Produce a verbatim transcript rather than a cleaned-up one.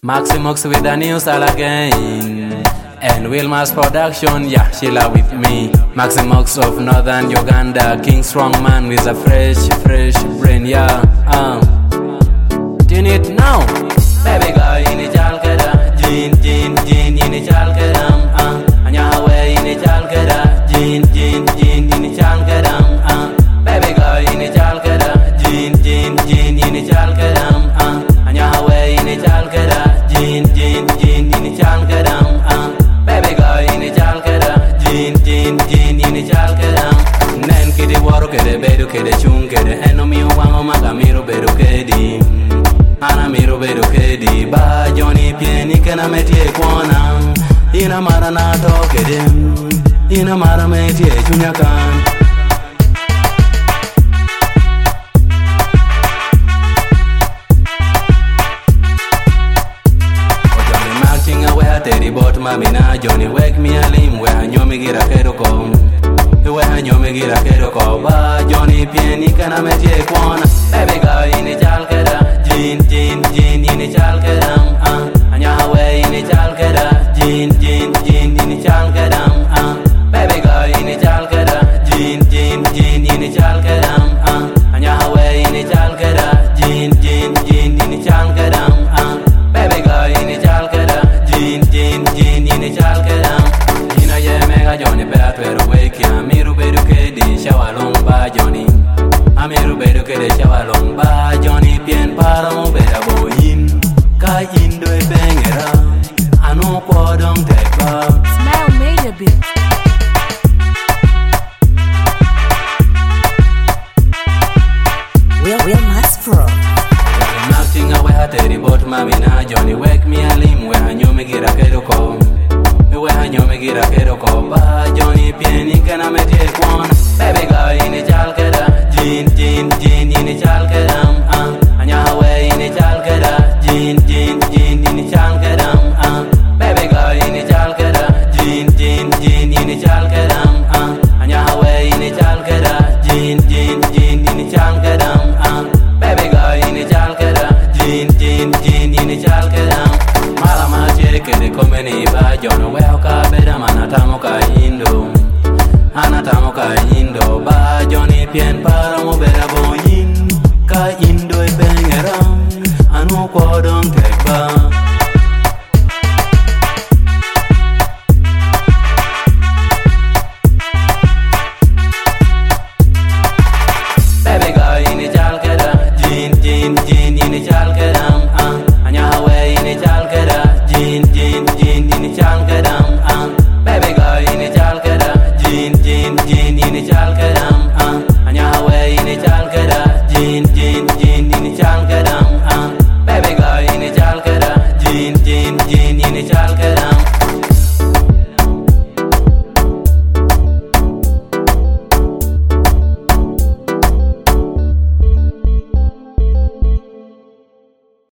Maximox with a new style again. And Wilma's production, yeah, Sheila with me. Maximox of Northern Uganda, King Strongman with a fresh, fresh brain, yeah. Um, tune it now. Baby girl, in the chalkada, Jean, Jean, Jean, in the chalkadam, uh. And Yahweh in the chalkada, Jean, Jean, Jean, in the chalkadam, uh. Baby girl, in the chalkada, Jean, Jean, Jean, in the chalkadam, uh. And Yahweh in the chalkada, Jean, Jean, Jean, in the chalkadam, uh. Baby girl, in the chalkada, Jean, Jean, Jean, in the chalkadam. Nen kidi waro kede bedu kede chung kede eno mi wango maga miro bedu kedi. Ana miro bedu kedi ba Johnny pieni kena metie kwana. Ina mara na to kede, ina mara metie chunyakan. Teddy bought mami na Johnny wake me a limb where I know me get a kedo come. Where I know me get a kedo come. Ba Johnny pieni kana metie kwana. Baby girl in the chalkada, Jean, Jean, Jean in the chalkadam, uh. And Yahweh in the chalkada, Jean, Jean, Jean in the chalkadam, uh. Baby girl in the chalkada, Jean, Jean, Jean in the chalkadam, uh. And Yahweh in the chalkada, Jean, Jean, Jean in the chalkadam, uh. Baby girl in the chalkada, Jean, Jean, Jean in the chalkadam. Ina ye mega Johnny better to wake ya. Amiru bedu kedi shawalong ba Johnny. Amiru bedu kedi shawalong ba Johnny. Pien para mo beda boyin. Ka indo e bengera. Ano kwa dong tekba. Smile made a bit. Real, real mass pro. Acting away at Teddy bought mami na Johnny wake me a limb where I knew me get a kedo come. Where I knew me get a kedo come. Ba Johnny pieni kana metie kwana. Baby girl in the chalkada, Jean, Jean, Jean in the chalkadam, uh. And Yahweh in the chalkada, Jean, Jean, Jean in the chalkadam, uh. Baby girl in the chalkada, Jean, Jean, Jean in the chalkadam, uh. And Yahweh in the chalkada, Jean, Jean, Jean in the chalkadam, uh. Baby girl in the chalkada, Jean, Jean, Jean in the chalkadam. Malama cheke de komeni ba John welka beda manatamo ka indo. Anatamo ka indo ba Johnny pien para mo beda boyin. Ka indo e bengera anu kodong